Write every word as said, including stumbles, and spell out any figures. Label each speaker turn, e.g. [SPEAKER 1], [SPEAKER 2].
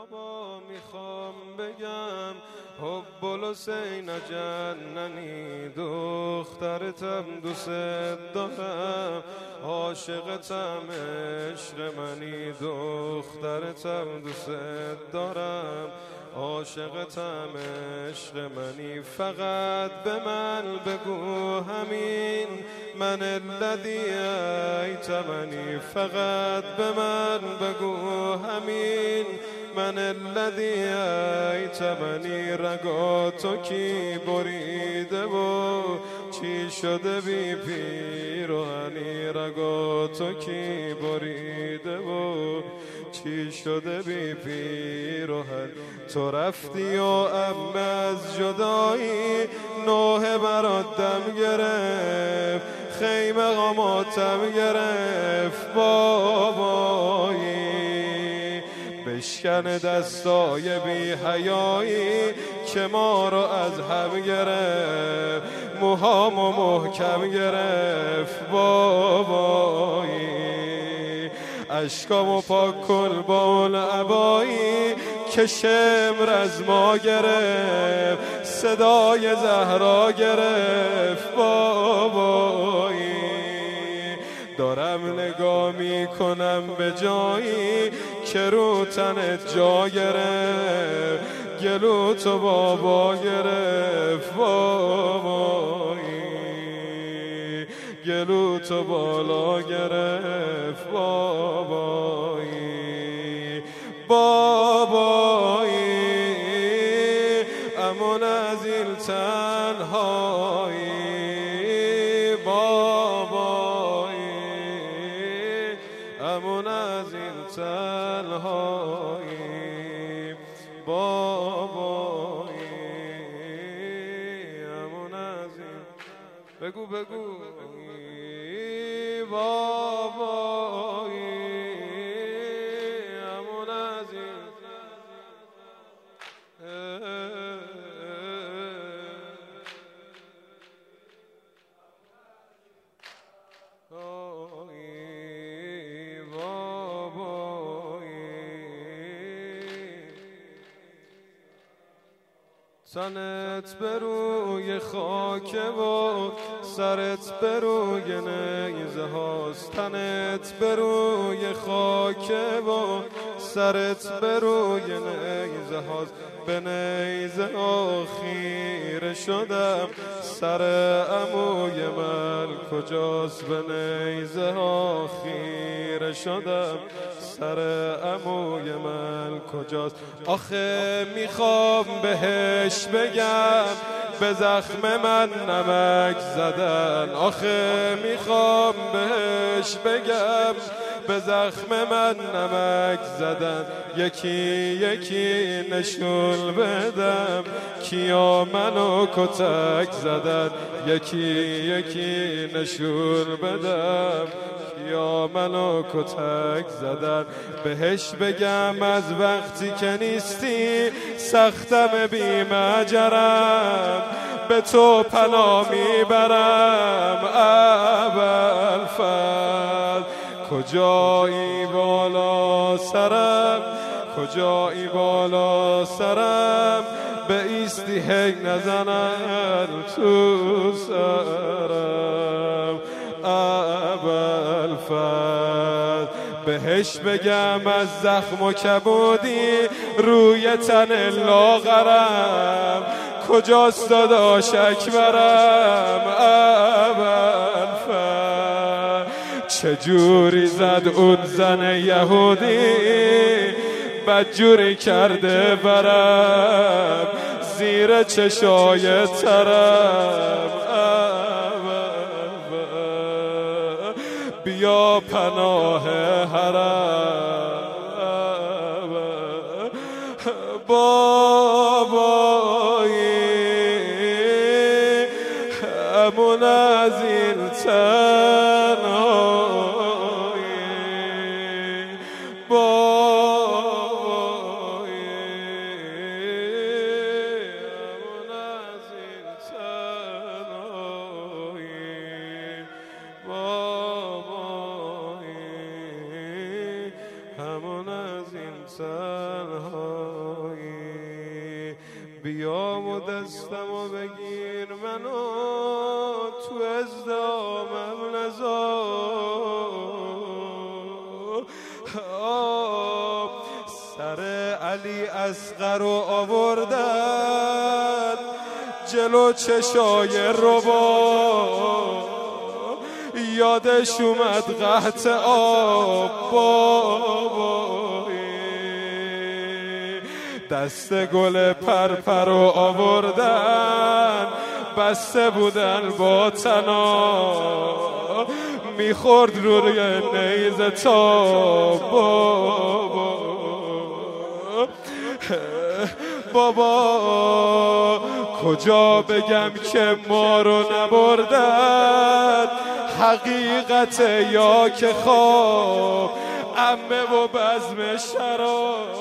[SPEAKER 1] بابا میخوام بگم حب الحسین جننی، دخترتم دوست دارم، عاشقتم عشق منی، دخترتم دوست دارم، عاشقتم عشق منی. فقط به من بگو همین من الذی ایتمنی، فقط به من بگو همین من الذی ایتمنی. رگا تو کی بریده و چی شده بی پیراهنی، رگا تو کی بریده و چی شده بی پیراهن. تو رفتی و ام از جدایی نوه برات دم گرفت، خیمه قاماتم گرفت بابایی. بشکن دستای بی حیایی که ما رو از هم گرفت، موهامو محکم گرفت بابایی. اشکامو پاک کن با اون عبایی که شمر از ما گرفت، صدای زهرا گرفت بابایی. دارم نگاه میکنم به جایی که رو تنت جا گرفت، گلو تو بابا گرفت بابایی، گلو تو بالا گرفت بابایی. بابایی امون از این تنهایی، بابایی امون از این تنهایی، بابایی امون از این. بگو بگو بابایی امون از این. تنت به روی خاکه و سرت به روی نیزه هاست، تنت به روی خاکه و سرت به روی نیزه هاست. به نیزه آخیره شدم، سر عموی من کجاست؟ به نیزه آخیره شدم، سر عموی من کجاست؟ آخه میخوام بهش بگم به زخم من نمک زدن، آخه میخوام بهش بگم به زخم من نمک زدن. یکی یکی نشون بدم کیا منو کتک زدن، یکی یکی نشون بدم یا منو کتک زدن. بهش بگم از وقتی که نیستی سختم بی مجرم، به تو پناه میبرم ابوالفضل. کجایی بالا سرم، کجایی بالا سرم، به ایستی هی نزنن تو سرم ابوالفضل. بهش بگم از زخم و کبودی روی تن لاغرم، کجاست داداش اکبرم ابوالفضل. چجوری زد اون زن یهودی، بدجوری کرده برم زیر چشای ترم. بیا پناه حرم بابایی امون از این تنهایی، بابایی امون از این تنهایی، بابایی همون از این تنهایی، بیا و دستمو بگیر منو تو ازدامم نذار. سر علی اصغر رو آوردن جلو چشای ربا، یادش اومد قحط آب بابایی. دست گل پرپر رو آوردن بسته بودن با تنا، میخورد روی نیزه تا بابا. بابا کجا بگم که ما رو نبردن، حقیقت یا که خواب، عمه و بزم شراب.